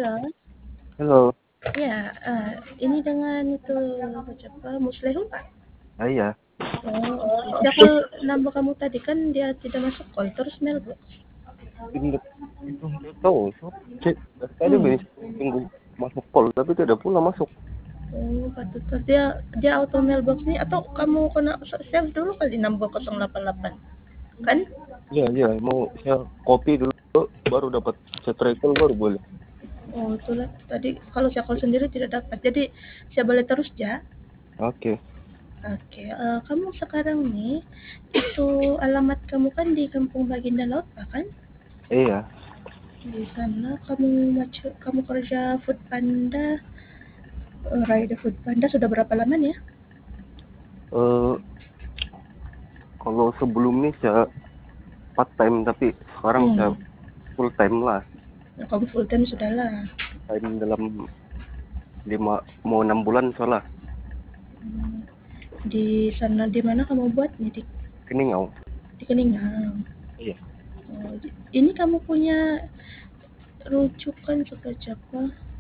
Halo, Halo, ya, ini dengan itu siapa? Muslehun Pak? iya, Oh, oke. Siapa nambah kamu tadi kan dia tidak masuk call terus mailbox. ingat itu nggak tahu. So, dari tadi Hmm. bisa tunggu masuk call, tapi tidak pula masuk. Oh, patut terus dia auto mailbox nih atau kamu kena save dulu kali nambah 088 kan? Iya, iya, mau saya copy dulu, baru dapat saya travel baru boleh. Oh, itulah tadi kalau saya call sendiri tidak dapat. Jadi saya boleh terus ya. Oke, Oke, kamu sekarang nih itu alamat kamu kan di Kampung Baginda Laut, Pak, kan? iya, Di sana kamu kerja Food Panda, rider Food Panda sudah berapa lama nih ya? eh kalau sebelum ini saya part time, tapi sekarang saya Hmm, full time lah. kamu full time sudah lah. Time dalam 6 bulan salah. Hmm, di sana di mana kamu buat nih Keningau. di Keningan. Iya. Oh, ini kamu punya rujukan seperti apa?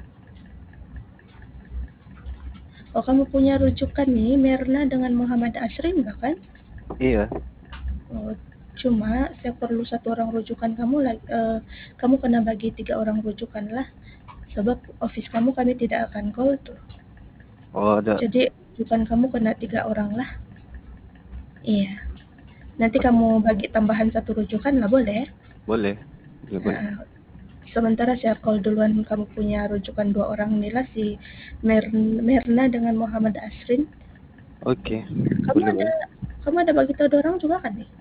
Oh, kamu punya rujukan nih Merna dengan Muhammad Asrin bahkan? Iya. Oh, cuma saya perlu satu orang rujukan kamu lagi. Kamu kena bagi 3 orang rujukan lah. Sebab office kamu kami tidak akan call tuh. Oh, ada. Jadi rujukan kamu kena 3 orang lah. Iya. Nanti kamu bagi tambahan satu rujukan lah boleh. Boleh. Iya, boleh. Nah, sementara saya call duluan kamu punya rujukan 2 orang nih lah si Merna dengan Muhammad Asrin. Oke, Kamu boleh, ada boleh. kamu ada bagi tahu 2 orang juga kan nih?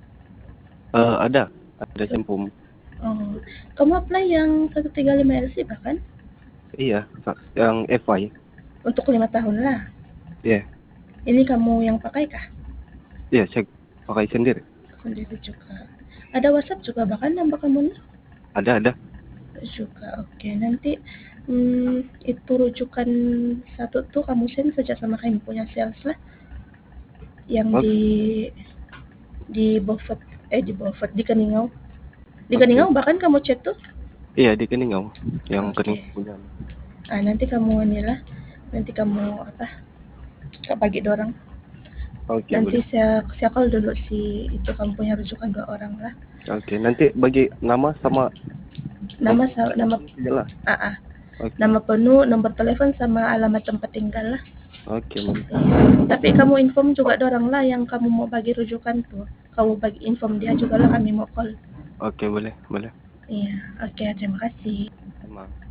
Ada Cempum. Oh, kamu apply yang 135 LC bahkan Iya, yang FI. untuk 5 tahun lah. Iya, Ini kamu yang pakai kah? iya, saya pakai sendiri. Sendiri juga. Ada WhatsApp juga bahkan nambah kamu nih? Ada. Juga. Oke, nanti itu rujukan satu tuh kamu send saja sama kami punya sales lah yang Oke, di Beaufort di Keningau. Di oke. Keningau bahkan kamu chat tuh. Iya, di Keningau. Yang Oke. Keningau punya. Nanti kamu inilah, nanti kamu apa? Bagi 2 orang. Oke, Nanti boleh. saya call dulu si itu kamu punya rujukan 2 orang lah. Oke, nanti bagi nama sama Nama nomor nama telepon saja lah. ah, ah. Oke, Nama penuh, nomor telepon sama alamat tempat tinggal lah. oke, boleh. Tapi kamu inform juga dorang lah yang kamu mau bagi rujukan tuh. Kamu bagi inform dia juga lah kami mau call. Oke, boleh, boleh. Iya, oke, terima kasih. Sama.